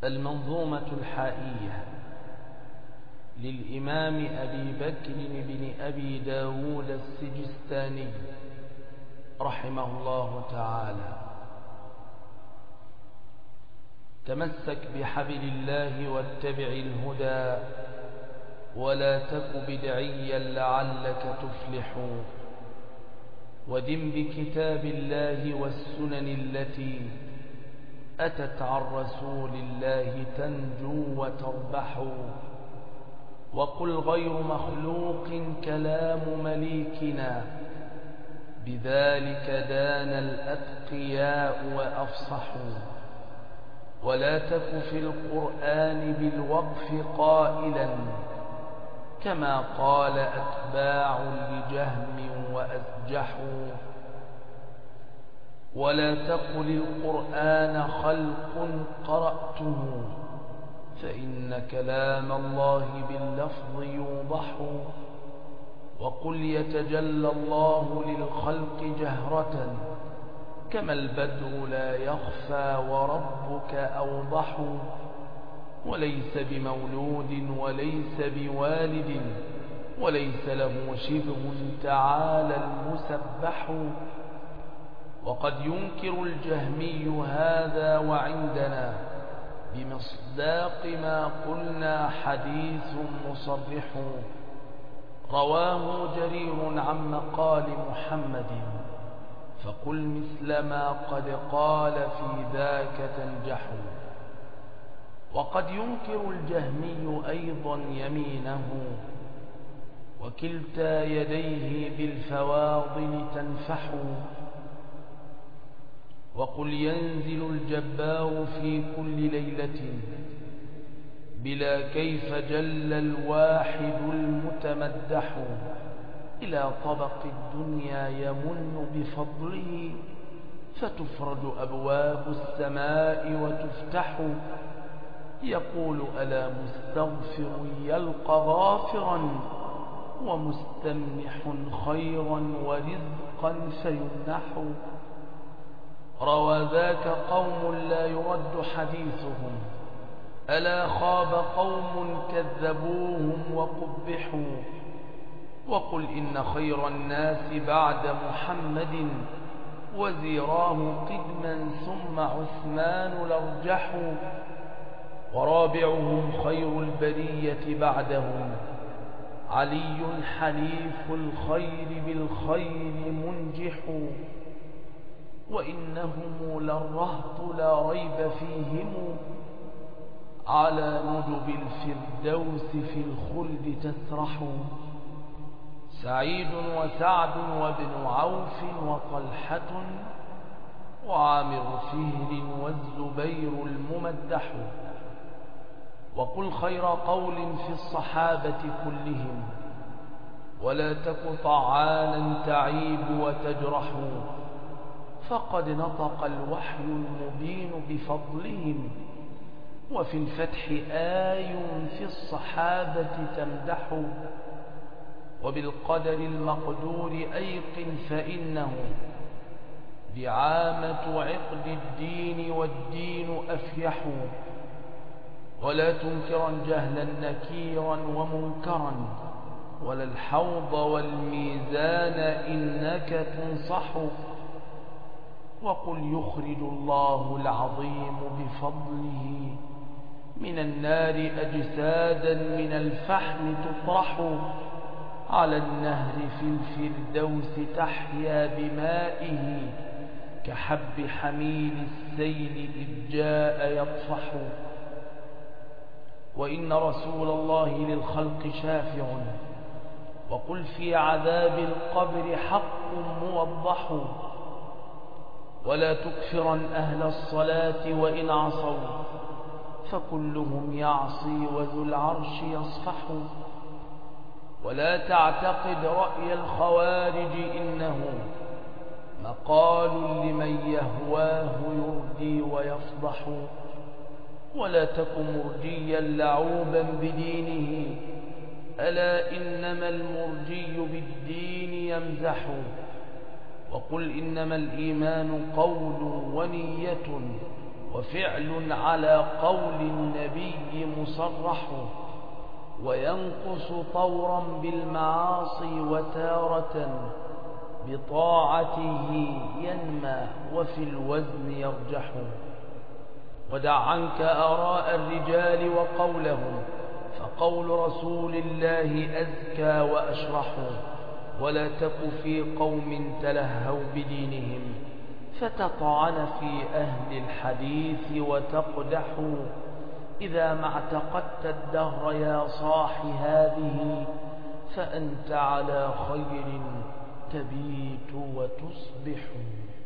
المنظومة الحائية للإمام أبي بكر بن أبي داود السجستاني رحمه الله تعالى. تمسك بحبل الله واتبع الهدى ولا تك بدعيا لعلك تفلح، ودم بكتاب الله والسنن التي أتت عن رسول الله تنجو وتربح، وقل غير مخلوق كلام مليكنا بذلك دان الأتقياء وأفصحوا، ولا تك في القرآن بالوقف قائلا كما قال أتباع لجهم وأسجحوا، ولا تقل القرآن خلق قرأته فإن كلام الله باللفظ يوضح، وقل يتجلى الله للخلق جهرة كما البدر لا يخفى وربك أوضح، وليس بمولود وليس بوالد وليس له شبه تعالى المسبح، وقد ينكر الجهمي هذا وعندنا بمصداق ما قلنا حديث مصرح، رواه جرير عن مقال محمد فقل مثل ما قد قال في ذاك تنجح، وقد ينكر الجهمي أيضا يمينه وكلتا يديه بالفواضل تنفح، وقل ينزل الجبار في كل ليلة بلا كيف جل الواحد المتمدح، إلى طبق الدنيا يمن بفضله فتفرج أبواب السماء وتفتح، يقول ألا مستغفر يلقى غافرا ومستمنح خيرا ورزقا سيمنح، روى ذاك قوم لا يرد حديثهم ألا خاب قوم كذبوهم وقبحوا، وقل إن خير الناس بعد محمد وزيراه قدما ثم عثمان الأرجح، ورابعهم خير البرية بعدهم علي حليف الخير بالخير منجح، وإنهم للرهط لا ريب فيهم على ندب الفردوس في الخلد تسرح، سعيد وسعد وابن عوف وطلحة وعامر فهر والزبير الممدح، وقل خير قول في الصحابة كلهم ولا تك طعانا تعيب وتجرح، فقد نطق الوحي المبين بفضلهم وفي الفتح آي في الصحابة تمدح، وبالقدر المقدور أيقن فإنه دعامة عقد الدين والدين أفيح، ولا تنكرا جهلا نكيرا ومنكرا ولا الحوض والميزان إنك تنصح، وقل يخرج الله العظيم بفضله من النار أجسادا من الفحم تطرح، على النهر في الفردوس تحيا بمائه كحب حميل السيل إذ جاء يطفح، وإن رسول الله للخلق شافع، وقل في عذاب القبر حق موضح، ولا تكفرا أهل الصلاة وإن عصوا فكلهم يعصي وذو العرش يصفح، ولا تعتقد رأي الخوارج إنه مقال لمن يهواه يردي ويفضح، ولا تك مرجيا لعوبا بدينه ألا إنما المرجي بالدين يمزح، وقل إنما الإيمان قول ونية وفعل على قول النبي مصرح، وينقص طورا بالمعاصي وتارة بطاعته ينمى وفي الوزن يرجح. ودع عنك آراء الرجال وقولهم، فقول رسول الله أزكى وأشرح. ولا تك في قوم تلهوا بدينهم، فتطعن في أهل الحديث وتقدح. إذا ما اعتقدت الدهر يا صاح هذه، فأنت على خير تبيت وتصبح.